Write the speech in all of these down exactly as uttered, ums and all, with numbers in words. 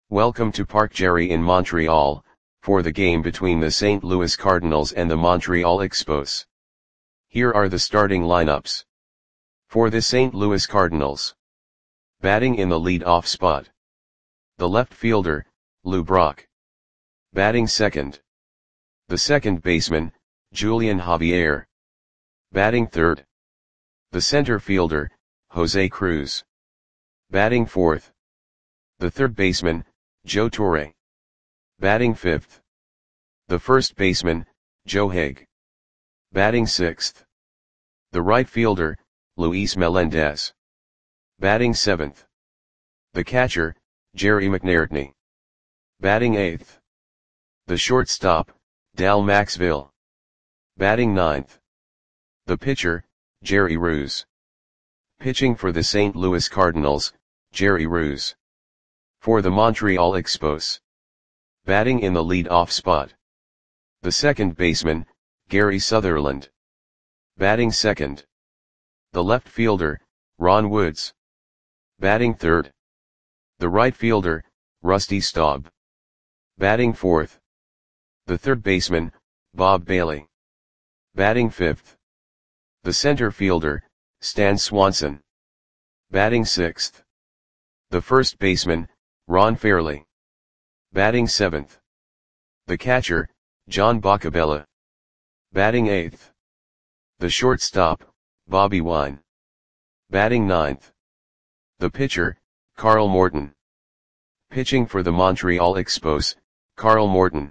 Welcome to Parc Jerry in Montreal, for the game between the Saint Louis Cardinals and the Montreal Expos. Here are the starting lineups. For the Saint Louis Cardinals. Batting in the lead-off spot. The left fielder, Lou Brock. Batting second. The second baseman, Julian Javier. Batting third. The center fielder, Jose Cruz. Batting fourth. The third baseman, Joe Torre. Batting fifth. The first baseman, Joe Hague. Batting sixth. The right fielder, Luis Melendez. Batting seventh. The catcher, Jerry McNairtney. Batting eighth. The shortstop, Dal Maxville. Batting ninth. The pitcher, Jerry Ruse. Pitching for the Saint Louis Cardinals, Jerry Ruse. For the Montreal Expos. Batting in the lead-off spot. The second baseman, Gary Sutherland. Batting second. The left fielder, Ron Woods. Batting third. The right fielder, Rusty Staub. Batting fourth. The third baseman, Bob Bailey. Batting fifth. The center fielder, Stan Swanson. Batting sixth. The first baseman, Ron Fairley. Batting seventh. The catcher, John Boccabella. Batting eighth. The shortstop, Bobby Wine. Batting ninth. The pitcher, Carl Morton. Pitching for the Montreal Expos, Carl Morton.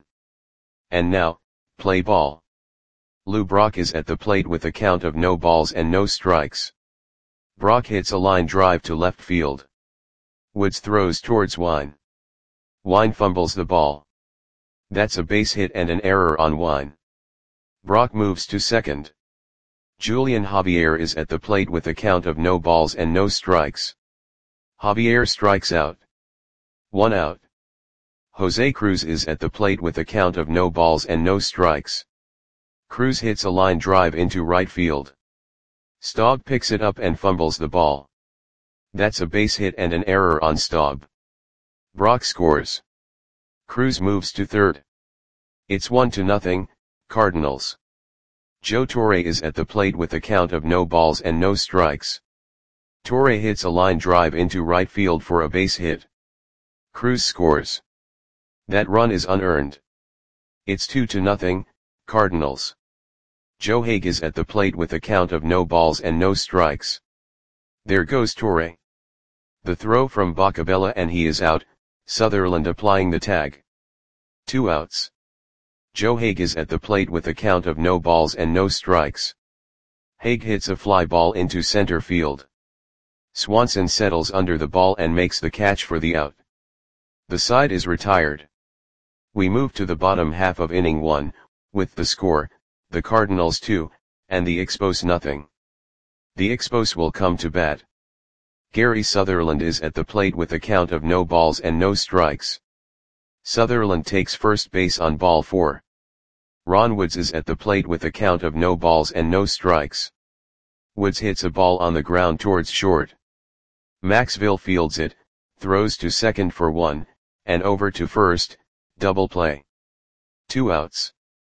And now, play ball. Lou Brock is at the plate with a count of no balls and no strikes. Brock hits a line drive to left field. Woods throws towards Wine. Wine fumbles the ball. That's a base hit and an error on Wine. Brock moves to second. Julian Javier is at the plate with a count of no balls and no strikes. Javier strikes out. One out. Jose Cruz is at the plate with a count of no balls and no strikes. Cruz hits a line drive into right field. Staub picks it up and fumbles the ball. That's a base hit and an error on Staub. Brock scores. Cruz moves to third. It's one to nothing, Cardinals. Joe Torre is at the plate with a count of no balls and no strikes. Torre hits a line drive into right field for a base hit. Cruz scores. That run is unearned. It's two to nothing, Cardinals. Joe Hague is at the plate with a count of no balls and no strikes. There goes Torre. The throw from Boccabella and he is out, Sutherland applying the tag. Two outs. Joe Hague is at the plate with a count of no balls and no strikes. Hague hits a fly ball into center field. Swanson settles under the ball and makes the catch for the out. The side is retired. We move to the bottom half of inning one, with the score, the Cardinals two, and the Expos nothing. The Expos will come to bat. Gary Sutherland is at the plate with a count of no balls and no strikes. Sutherland takes first base on ball four. Ron Woods is at the plate with a count of no balls and no strikes. Woods hits a ball on the ground towards short. Maxville fields it, throws to second for one, and over to first, double play. Two outs.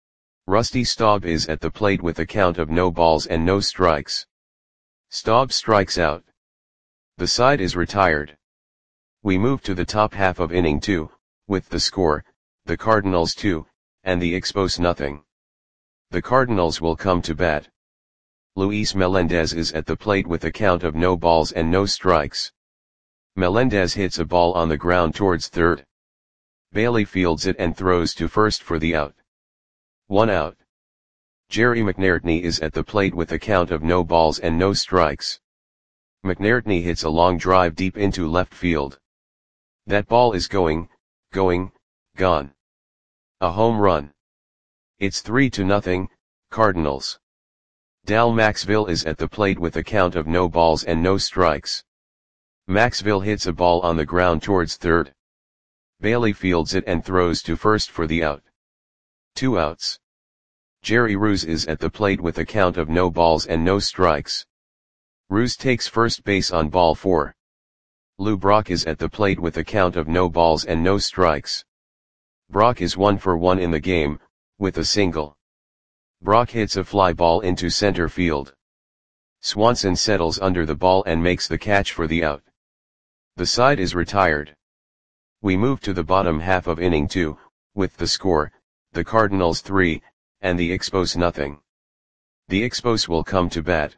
Rusty Staub is at the plate with a count of no balls and no strikes. Staub strikes out. The side is retired. We move to the top half of inning two, with the score, the Cardinals two, and the Expos nothing. The Cardinals will come to bat. Luis Melendez is at the plate with a count of no balls and no strikes. Melendez hits a ball on the ground towards third. Bailey fields it and throws to first for the out. One out. Jerry McNairtney is at the plate with a count of no balls and no strikes. McNairtney hits a long drive deep into left field. That ball is going, going, gone. A home run. It's three to nothing, Cardinals. Dal Maxville is at the plate with a count of no balls and no strikes. Maxville hits a ball on the ground towards third. Bailey fields it and throws to first for the out. Two outs. Jerry Ruse is at the plate with a count of no balls and no strikes. Ruse takes first base on ball four. Lou Brock is at the plate with a count of no balls and no strikes. Brock is one for one in the game, with a single. Brock hits a fly ball into center field. Swanson settles under the ball and makes the catch for the out. The side is retired. We move to the bottom half of inning two, with the score, the Cardinals three, and the Expos nothing. The Expos will come to bat.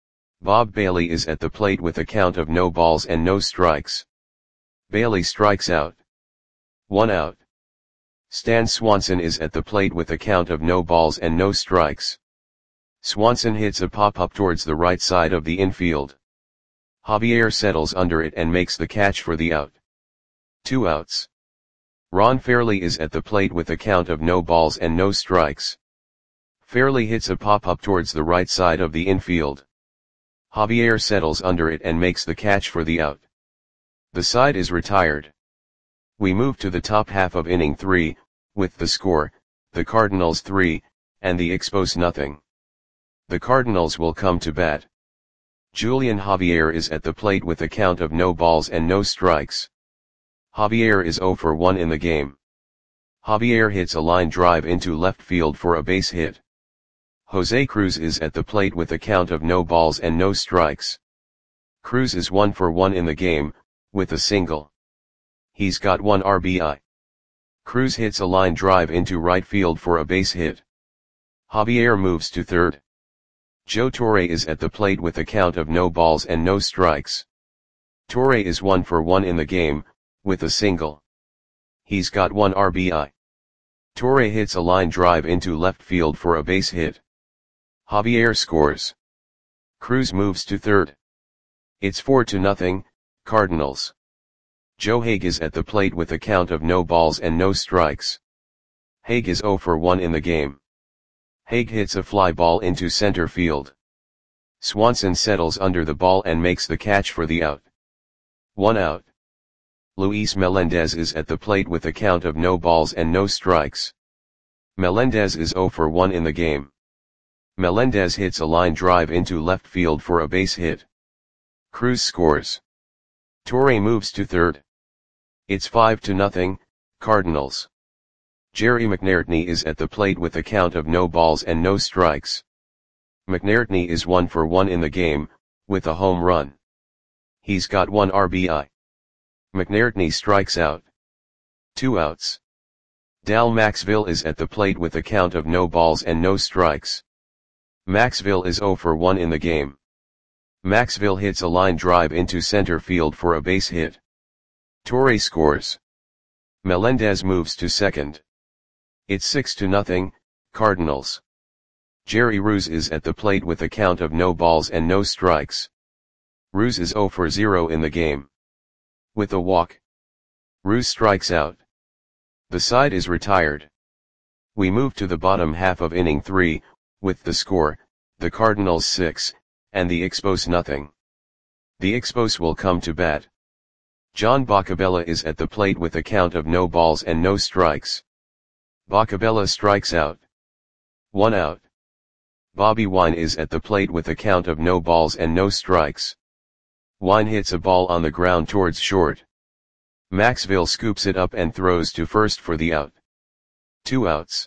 Bob Bailey is at the plate with a count of no balls and no strikes. Bailey strikes out. One out. Stan Swanson is at the plate with a count of no balls and no strikes. Swanson hits a pop-up towards the right side of the infield. Javier settles under it and makes the catch for the out. Two outs. Ron Fairly is at the plate with a count of no balls and no strikes. Fairly hits a pop-up towards the right side of the infield. Javier settles under it and makes the catch for the out. The side is retired. We move to the top half of inning three, with the score, the Cardinals three, and the Expos nothing. The Cardinals will come to bat. Julian Javier is at the plate with a count of no balls and no strikes. Javier is zero for one in the game. Javier hits a line drive into left field for a base hit. Jose Cruz is at the plate with a count of no balls and no strikes. Cruz is one for one in the game, with a single. He's got one R B I. Cruz hits a line drive into right field for a base hit. Javier moves to third. Joe Torre is at the plate with a count of no balls and no strikes. Torre is one for one in the game, with a single. He's got one R B I. Torre hits a line drive into left field for a base hit. Javier scores. Cruz moves to third. It's four to nothing, Cardinals. Joe Hague is at the plate with a count of no balls and no strikes. Hague is zero for one in the game. Hague hits a fly ball into center field. Swanson settles under the ball and makes the catch for the out. One out. Luis Melendez is at the plate with a count of no balls and no strikes. Melendez is zero for one in the game. Melendez hits a line drive into left field for a base hit. Cruz scores. Torre moves to third. It's five to nothing, Cardinals. Jerry McNairtney is at the plate with a count of no balls and no strikes. McNairtney is one for one in the game, with a home run. He's got one R B I. McNairtney strikes out. Two outs. Dal Maxville is at the plate with a count of no balls and no strikes. Maxville is zero for one in the game. Maxville hits a line drive into center field for a base hit. Torre scores. Melendez moves to second. It's six to nothing, Cardinals. Jerry Ruse is at the plate with a count of no balls and no strikes. Ruse is zero for zero in the game. With a walk. Ruse strikes out. The side is retired. We move to the bottom half of inning three, with the score, the Cardinals six, and the Expos nothing. The Expos will come to bat. John Boccabella is at the plate with a count of no balls and no strikes. Boccabella strikes out. One out. Bobby Wine is at the plate with a count of no balls and no strikes. Wine hits a ball on the ground towards short. Maxville scoops it up and throws to first for the out. Two outs.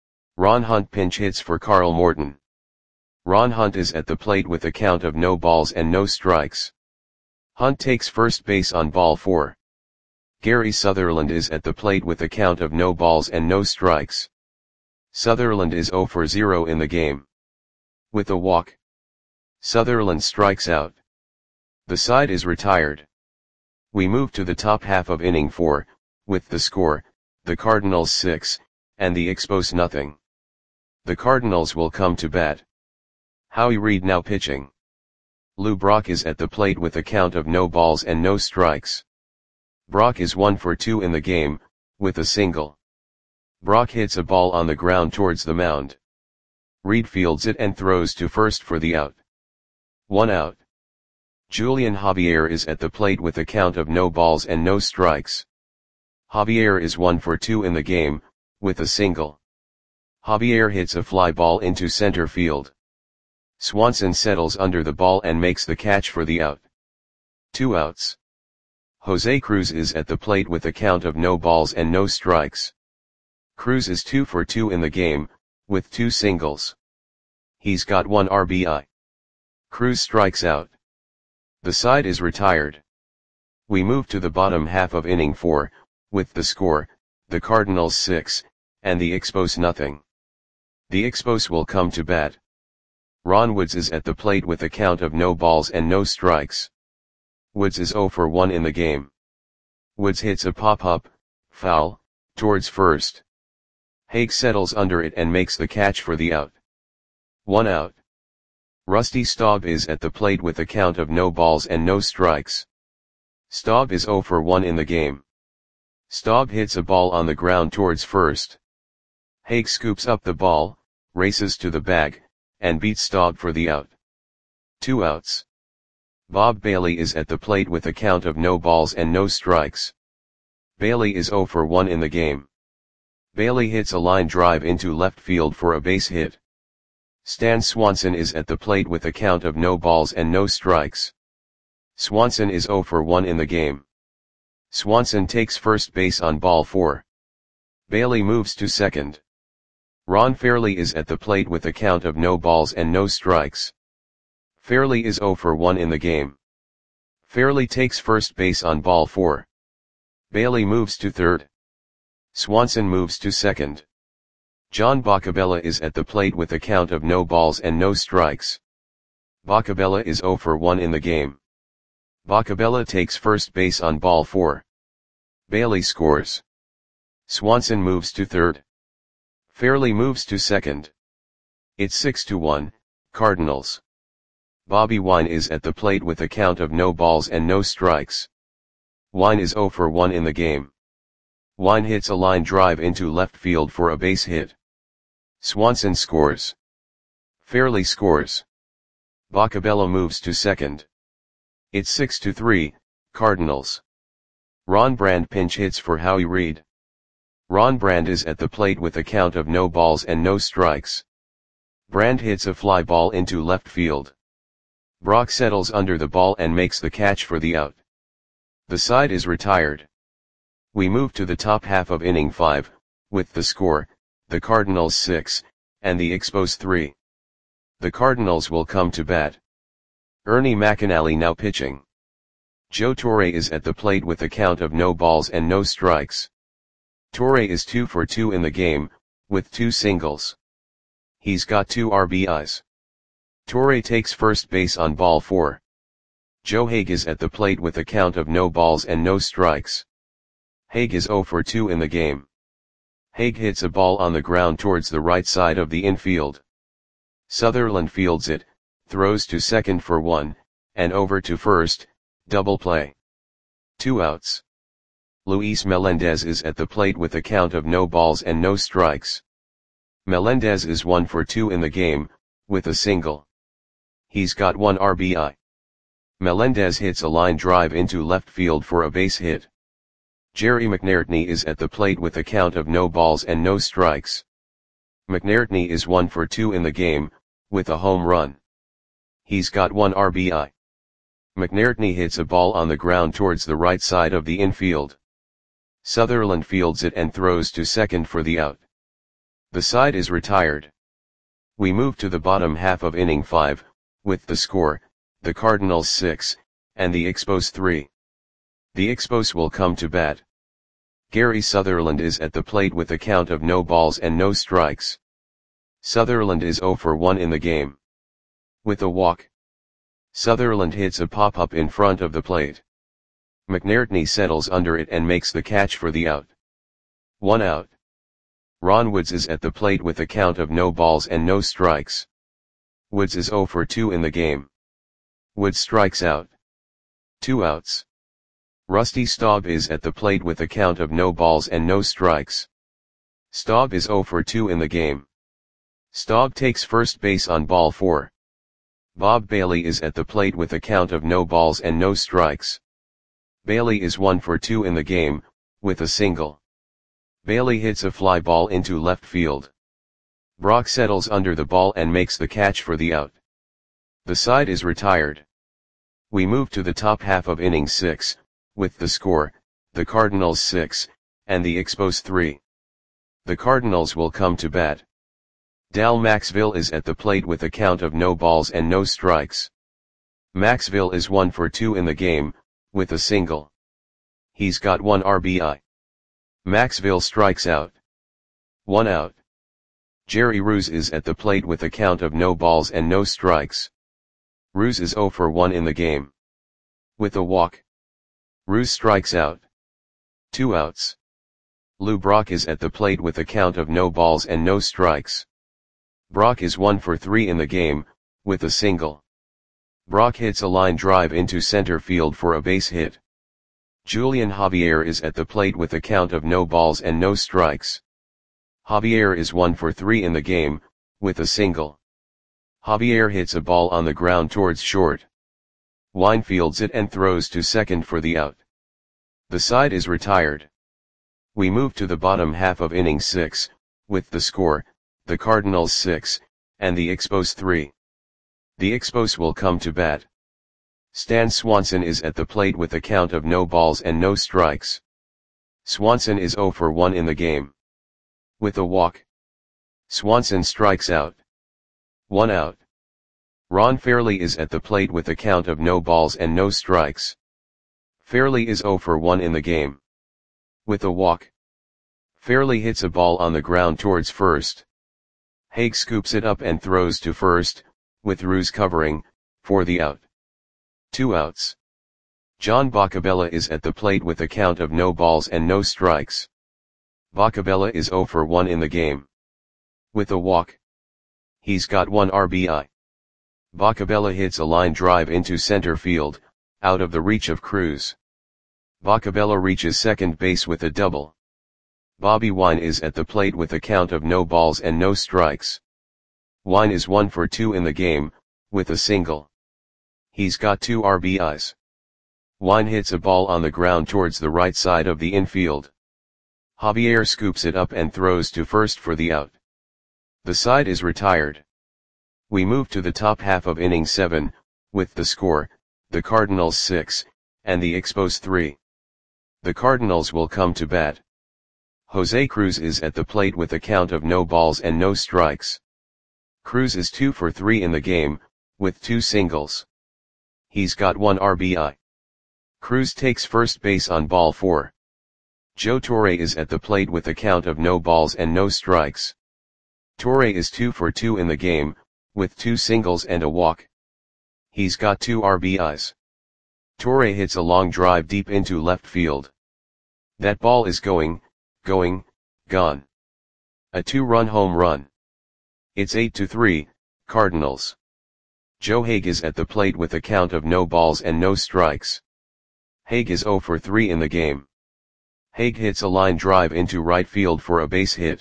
Ron Hunt pinch hits for Carl Morton. Ron Hunt is at the plate with a count of no balls and no strikes. Hunt takes first base on ball four. Gary Sutherland is at the plate with a count of no balls and no strikes. Sutherland is zero for zero in the game. With a walk. Sutherland strikes out. The side is retired. We move to the top half of inning four, with the score, the Cardinals six, and the Expos nothing. The Cardinals will come to bat. Howie Reed now pitching. Lou Brock is at the plate with a count of no balls and no strikes. Brock is one for two in the game, with a single. Brock hits a ball on the ground towards the mound. Reed fields it and throws to first for the out. One out. Julian Javier is at the plate with a count of no balls and no strikes. Javier is one for two in the game, with a single. Javier hits a fly ball into center field. Swanson settles under the ball and makes the catch for the out. Two outs. Jose Cruz is at the plate with a count of no balls and no strikes. Cruz is two for two in the game, with two singles. He's got one R B I. Cruz strikes out. The side is retired. We move to the bottom half of inning four, with the score, the Cardinals six, and the Expos nothing. The Expos will come to bat. Ron Woods is at the plate with a count of no balls and no strikes. Woods is zero for one in the game. Woods hits a pop-up, foul, towards first. Hague settles under it and makes the catch for the out. One out. Rusty Staub is at the plate with a count of no balls and no strikes. Staub is zero for one in the game. Staub hits a ball on the ground towards first. Hague scoops up the ball, races to the bag, and beats Staub for the out. Two outs. Bob Bailey is at the plate with a count of no balls and no strikes. Bailey is zero for one in the game. Bailey hits a line drive into left field for a base hit. Stan Swanson is at the plate with a count of no balls and no strikes. Swanson is zero for one in the game. Swanson takes first base on ball four. Bailey moves to second. Ron Fairley is at the plate with a count of no balls and no strikes. Fairley is zero for one in the game. Fairley takes first base on ball four. Bailey moves to third. Swanson moves to second. John Boccabella is at the plate with a count of no balls and no strikes. Boccabella is zero for one in the game. Boccabella takes first base on ball four. Bailey scores. Swanson moves to third. Fairley moves to second. It's six to one, Cardinals. Bobby Wine is at the plate with a count of no balls and no strikes. Wine is zero for one in the game. Wine hits a line drive into left field for a base hit. Swanson scores. Fairley scores. Boccabella moves to second. It's six to three, Cardinals. Ron Brand pinch hits for Howie Reed. Ron Brand is at the plate with a count of no balls and no strikes. Brand hits a fly ball into left field. Brock settles under the ball and makes the catch for the out. The side is retired. We move to the top half of inning five, with the score, the Cardinals six, and the Expos three. The Cardinals will come to bat. Ernie McAnally now pitching. Joe Torre is at the plate with a count of no balls and no strikes. Torre is two for two in the game, with two singles. He's got two R B Is. Torre takes first base on ball four. Joe Hague is at the plate with a count of no balls and no strikes. Hague is zero for two in the game. Hague hits a ball on the ground towards the right side of the infield. Sutherland fields it, throws to second for one, and over to first, double play. Two outs. Luis Melendez is at the plate with a count of no balls and no strikes. Melendez is one for two in the game, with a single. He's got one R B I. Melendez hits a line drive into left field for a base hit. Jerry McNairtney is at the plate with a count of no balls and no strikes. McNairtney is one for two in the game, with a home run. He's got one R B I. McNairtney hits a ball on the ground towards the right side of the infield. Sutherland fields it and throws to second for the out. The side is retired. We move to the bottom half of inning five, with the score, the Cardinals six, and the Expos three. The Expos will come to bat. Gary Sutherland is at the plate with a count of no balls and no strikes. Sutherland is zero for one in the game. With a walk. Sutherland hits a pop-up in front of the plate. McNairtney settles under it and makes the catch for the out. One out. Ron Woods is at the plate with a count of no balls and no strikes. Woods is zero for two in the game. Woods strikes out. Two outs. Rusty Staub is at the plate with a count of no balls and no strikes. Staub is zero for two in the game. Staub takes first base on ball four. Bob Bailey is at the plate with a count of no balls and no strikes. Bailey is one for two in the game, with a single. Bailey hits a fly ball into left field. Brock settles under the ball and makes the catch for the out. The side is retired. We move to the top half of inning six, with the score, the Cardinals six, and the Expos three. The Cardinals will come to bat. Dal Maxville is at the plate with a count of no balls and no strikes. Maxville is one for two in the game, with a single. He's got one R B I. Maxville strikes out. One out. Jerry Ruse is at the plate with a count of no balls and no strikes. Ruse is zero for one in the game. With a walk. Ruse strikes out. Two outs. Lou Brock is at the plate with a count of no balls and no strikes. Brock is one for three in the game, with a single. Brock hits a line drive into center field for a base hit. Julian Javier is at the plate with a count of no balls and no strikes. Javier is one for three in the game, with a single. Javier hits a ball on the ground towards short. Wine fields it and throws to second for the out. The side is retired. We move to the bottom half of inning six, with the score, the Cardinals six, and the Expos three. The Expos will come to bat. Stan Swanson is at the plate with a count of no balls and no strikes. Swanson is zero for one in the game. With a walk. Swanson strikes out. One out. Ron Fairley is at the plate with a count of no balls and no strikes. Fairley is zero for one in the game. With a walk. Fairley hits a ball on the ground towards first. Haig scoops it up and throws to first, with Ruse covering, for the out. Two outs. John Boccabella is at the plate with a count of no balls and no strikes. Boccabella is zero for one in the game. With a walk. He's got one R B I. Boccabella hits a line drive into center field, out of the reach of Cruz. Boccabella reaches second base with a double. Bobby Wine is at the plate with a count of no balls and no strikes. Wine is one for two in the game, with a single. He's got two R B Is. Wine hits a ball on the ground towards the right side of the infield. Javier scoops it up and throws to first for the out. The side is retired. We move to the top half of inning seven, with the score, the Cardinals six, and the Expos three. The Cardinals will come to bat. Jose Cruz is at the plate with a count of no balls and no strikes. Cruz is two for three in the game, with two singles. He's got one R B I. Cruz takes first base on ball four. Joe Torre is at the plate with a count of no balls and no strikes. Torre is two for two in the game, with two singles and a walk. He's got two R B Is. Torre hits a long drive deep into left field. That ball is going, going, gone. A two-run home run. It's eight to three, Cardinals. Joe Haig is at the plate with a count of no balls and no strikes. Haig is zero for three in the game. Haig hits a line drive into right field for a base hit.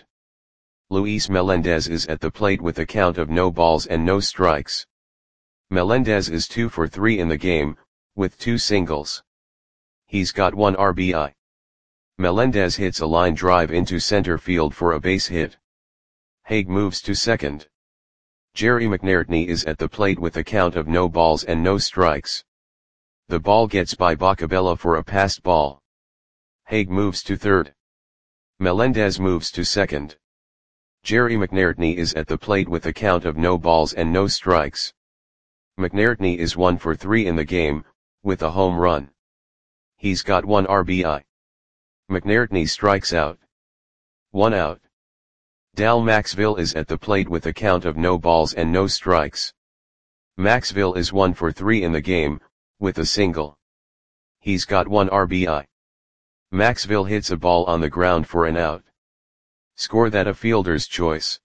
Luis Melendez is at the plate with a count of no balls and no strikes. Melendez is two for three in the game, with two singles. He's got one R B I. Melendez hits a line drive into center field for a base hit. Haig moves to second. Jerry McNairtney is at the plate with a count of no balls and no strikes. The ball gets by Boccabella for a passed ball. Haig moves to third. Melendez moves to second. Jerry McNairtney is at the plate with a count of no balls and no strikes. McNairtney is one for three in the game, with a home run. He's got one R B I. McNairtney strikes out. One out. Dal Maxville is at the plate with a count of no balls and no strikes. Maxville is one for three in the game, with a single. He's got one R B I. Maxville hits a ball on the ground for an out. Score that a fielder's choice.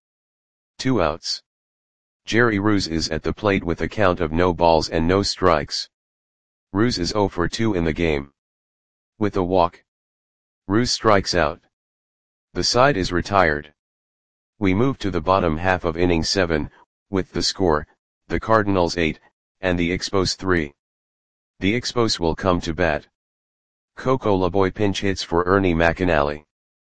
Two outs. Jerry Ruse is at the plate with a count of no balls and no strikes. Ruse is zero for two in the game. With a walk. Ruse strikes out. The side is retired. We move to the bottom half of inning seven, with the score, the Cardinals eight, and the Expos three. The Expos will come to bat. Coco LaBoy pinch hits for Ernie McAnally.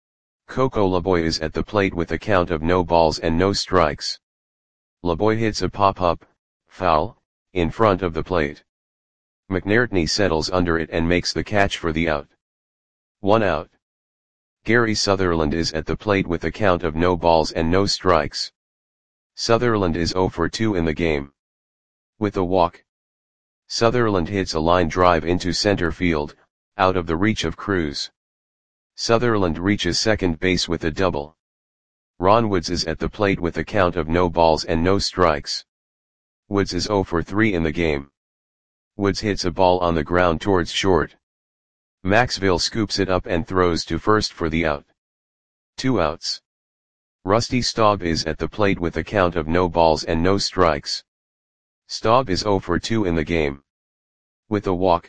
Coco LaBoy is at the plate with a count of no balls and no strikes. LaBoy hits a pop-up, foul, in front of the plate. McNairtney settles under it and makes the catch for the out. One out. Gary Sutherland is at the plate with a count of no balls and no strikes. Sutherland is zero for two in the game. With a walk, Sutherland hits a line drive into center field, out of the reach of Cruz. Sutherland reaches second base with a double. Ron Woods is at the plate with a count of no balls and no strikes. Woods is zero for three in the game. Woods hits a ball on the ground towards short. Maxville scoops it up and throws to first for the out. Two outs. Rusty Staub is at the plate with a count of no balls and no strikes. Staub is zero for two in the game. With a walk,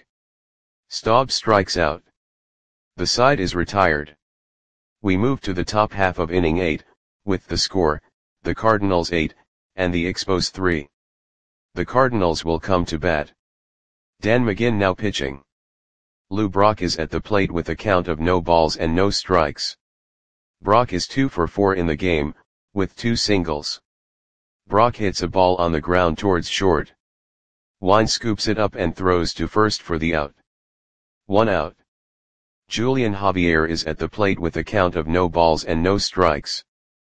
Staub strikes out. The side is retired. We move to the top half of inning eight, with the score, the Cardinals eight, and the Expos three. The Cardinals will come to bat. Dan McGinn now pitching. Lou Brock is at the plate with a count of no balls and no strikes. Brock is two for four in the game, with two singles. Brock hits a ball on the ground towards short. Wine scoops it up and throws to first for the out. One out. Julian Javier is at the plate with a count of no balls and no strikes.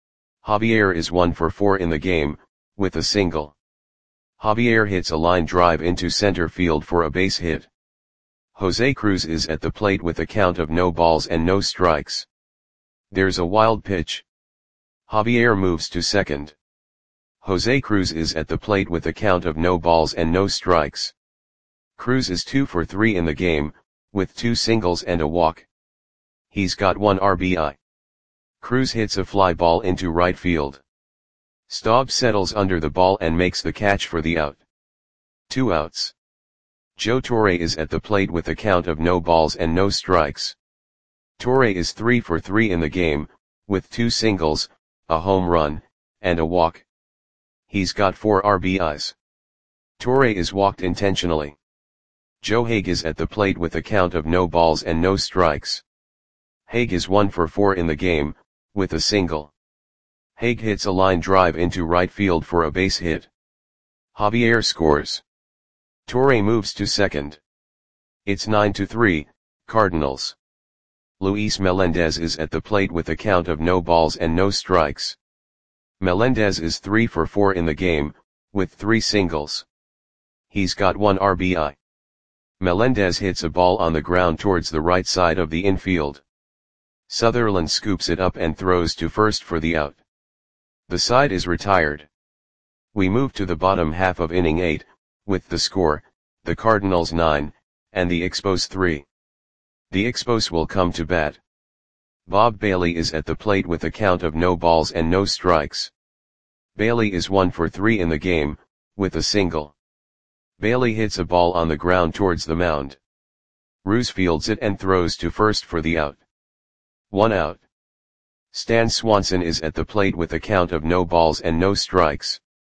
Javier is one for four in the game, with a single. Javier hits a line drive into center field for a base hit. Jose Cruz is at the plate with a count of no balls and no strikes. There's a wild pitch. Javier moves to second. Jose Cruz is at the plate with a count of no balls and no strikes. Cruz is two for three in the game, with two singles and a walk. He's got one R B I. Cruz hits a fly ball into right field. Staub settles under the ball and makes the catch for the out. Two outs. Joe Torre is at the plate with a count of no balls and no strikes. Torre is three for three in the game, with two singles, a home run, and a walk. He's got four R B Is. Torre is walked intentionally. Joe Hague is at the plate with a count of no balls and no strikes. Hague is one for four in the game, with a single. Hague hits a line drive into right field for a base hit. Javier scores. Torre moves to second. It's nine to three, Cardinals. Luis Melendez is at the plate with a count of no balls and no strikes. Melendez is three for four in the game, with three singles. He's got one R B I. Melendez hits a ball on the ground towards the right side of the infield. Sutherland scoops it up and throws to first for the out. The side is retired. We move to the bottom half of inning eight, with the score, the Cardinals nine, and the Expos three. The Expos will come to bat. Bob Bailey is at the plate with a count of no balls and no strikes. Bailey is one for three in the game, with a single. Bailey hits a ball on the ground towards the mound. Roos fields it and throws to first for the out. One out. Stan Swanson is at the plate with a count of no balls and no strikes.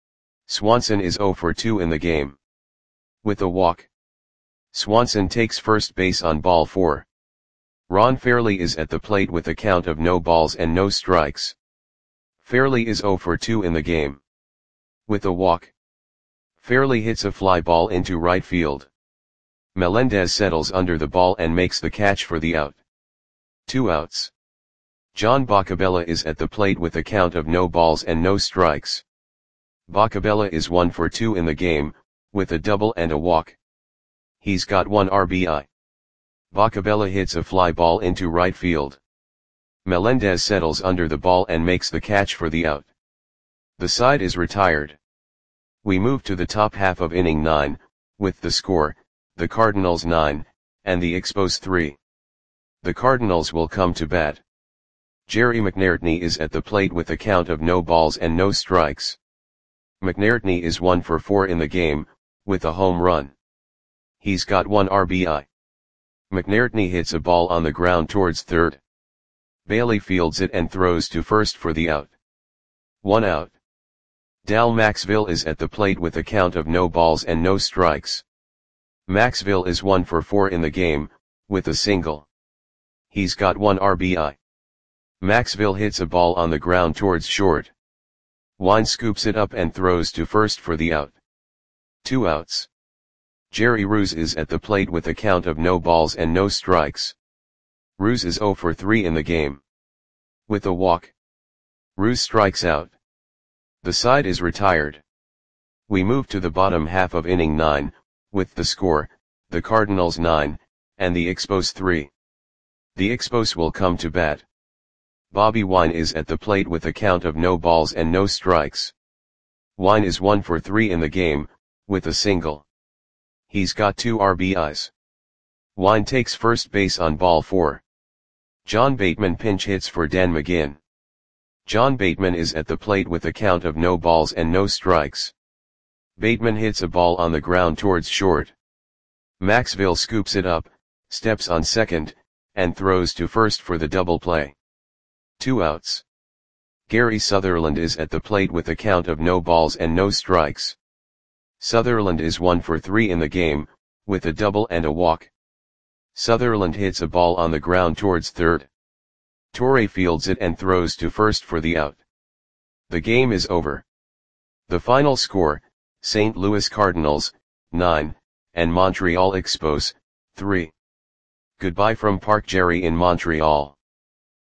Swanson is zero for two in the game. With a walk, Swanson takes first base on ball four. Ron Fairley is at the plate with a count of no balls and no strikes. Fairley is zero for two in the game. With a walk, Fairley hits a fly ball into right field. Melendez settles under the ball and makes the catch for the out. Two outs. John Bacabella is at the plate with a count of no balls and no strikes. Bacabella is one for two in the game, with a double and a walk. He's got one R B I. Bacabella hits a fly ball into right field. Melendez settles under the ball and makes the catch for the out. The side is retired. We move to the top half of inning nine, with the score, the Cardinals nine, and the Expos three. The Cardinals will come to bat. Jerry McNairtney is at the plate with a count of no balls and no strikes. McNairtney is one for four in the game, with a home run. He's got one R B I. McNairtney hits a ball on the ground towards third. Bailey fields it and throws to first for the out. One out. Dal Maxville is at the plate with a count of no balls and no strikes. Maxville is one for four in the game, with a single. He's got one R B I. Maxville hits a ball on the ground towards short. Wine scoops it up and throws to first for the out. Two outs. Jerry Roos is at the plate with a count of no balls and no strikes. Roos is zero for three in the game. With a walk, Roos strikes out. The side is retired. We move to the bottom half of inning nine, with the score, the Cardinals nine, and the Expos three. The Expos will come to bat. Bobby Wine is at the plate with a count of no balls and no strikes. Wine is one for three in the game, with a single. He's got two R B Is. Wine takes first base on ball four. John Bateman pinch hits for Dan McGinn. John Bateman is at the plate with a count of no balls and no strikes. Bateman hits a ball on the ground towards short. Maxville scoops it up, steps on second, and throws to first for the double play. Two outs. Gary Sutherland is at the plate with a count of no balls and no strikes. Sutherland is one for three in the game, with a double and a walk. Sutherland hits a ball on the ground towards third. Torre fields it and throws to first for the out. The game is over. The final score, Saint Louis Cardinals, nine, and Montreal Expos, three. Goodbye from Park Jerry in Montreal.